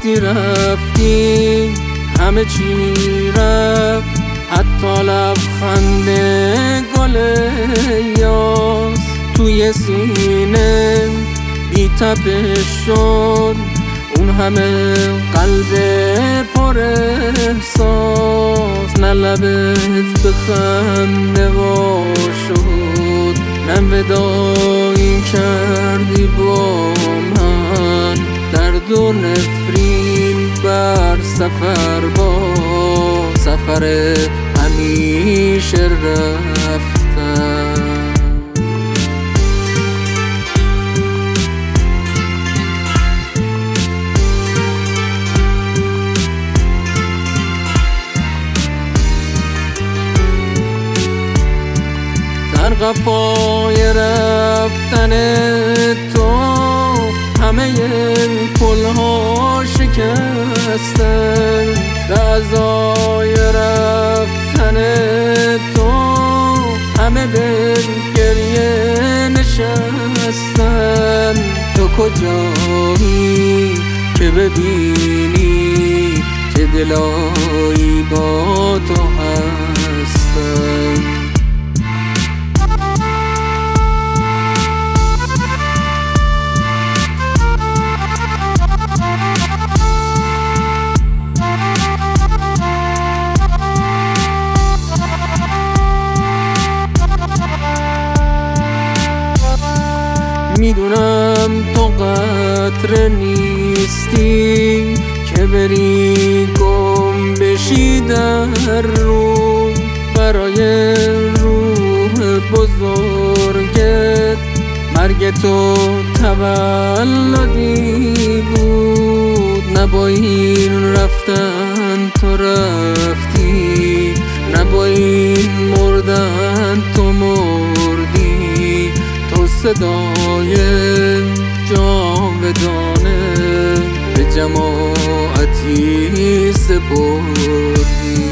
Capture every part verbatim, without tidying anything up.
وقتی رفتی همه چی رفت، حتی لبخند گل یاس توی سینه بی تپش شد. اون همه قلب پر احساس، نه لبت بخنده وا شد، نه ودایی کردی با من. درد و نفرین بر سفر با سفر همیشه رفتن. در قفای رفتن تو همه پل‌ها شکستن، به ازای رفتن تو همه به گریه نشستن. تو کجایی که ببینی چه دلایی با تو هستن؟ میدونم تو قطره نیستی که بری گم بشی در رو. برای روح بزرگت مرگ تو تولدی بود. نه با این رفتن تو رفتی، نه با این مردن تو مردی. تو صدای جاودانه به جماعتی سپردی.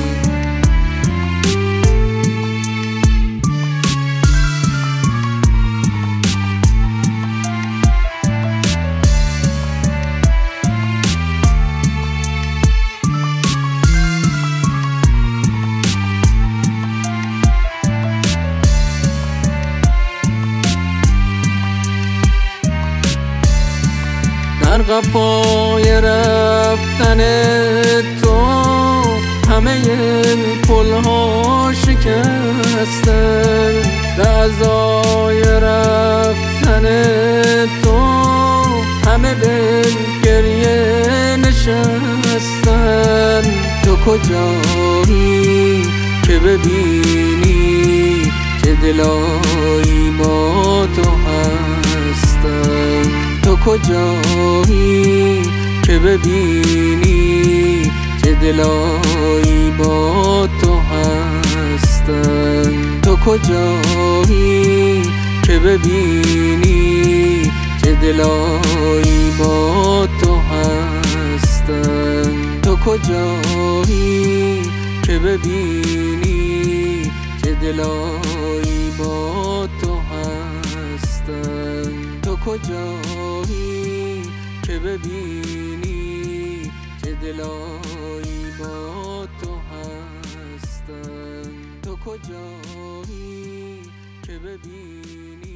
در قفای رفتن تو همه پل‌ها شکستن، به ازای رفتن تو همه به گریه نشستن. تو کجایی که ببینی چه دلایی با تو هستن؟ تو کجایی که ببینی چه دلایی با تو هستن؟ تو کجایی که ببینی چه دلایی با تو هستن؟ تو کجایی که ببینی چه دلایی با تو هستن؟ تو کجایی که ببینی چه دلایی با تو هستن؟ تو کجایی که ببینی